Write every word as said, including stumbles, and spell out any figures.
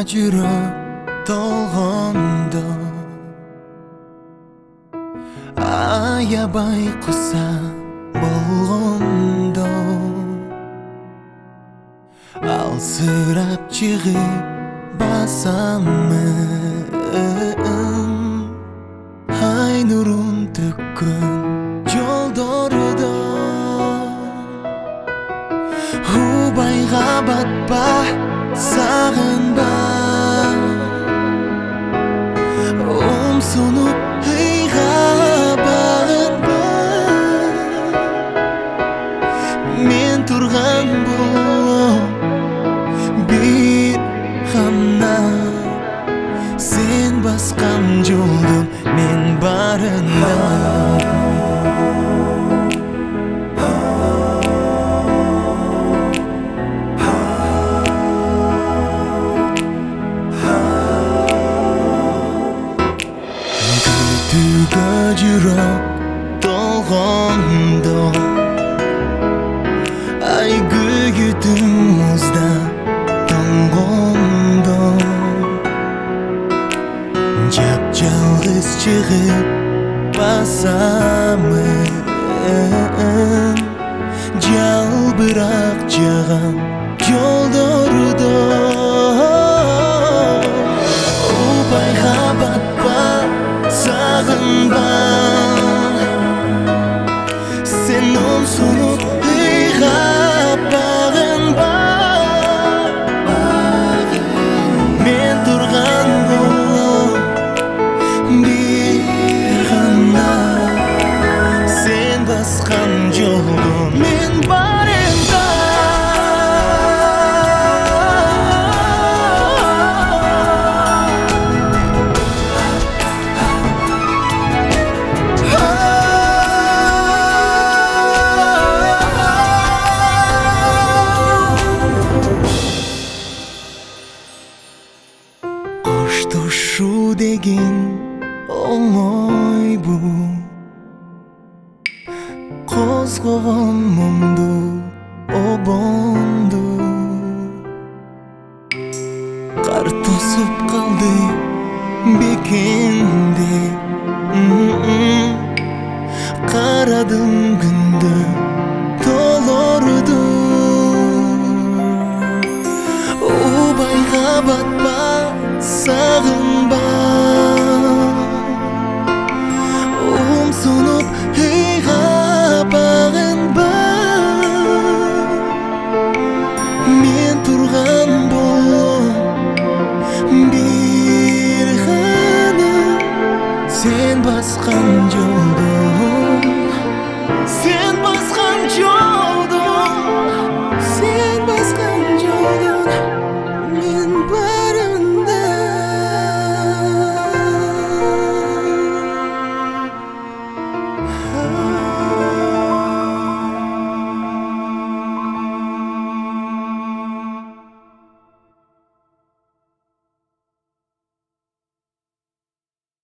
жүрөк толгондо аябай куса болгондо алсырап чыгып басамын ай нурун төккөн жолдордо убайга батпа сагынба умсунуп ыйга багынба мен турган болом бир гана сен баскан жолдун мен барында Күтүүгө жүрөк толгондо ай күйүтүм музда тоңгондо жап-жалгыз чыгып басамын жалбырак жаган жолдордо убайга батпа сагынба сен умсунуп ыйга багынба мен турган болом бир гана сен баскан жолдон мен барында Коштошуу деген оңойбу козгогон муңду обонду кар тосуп калды бекенде карадым күндө толорду убайга батпа сагынба умсунуп ыйга багынба мен турган болом бир гана сен баскан жолдон сен баскан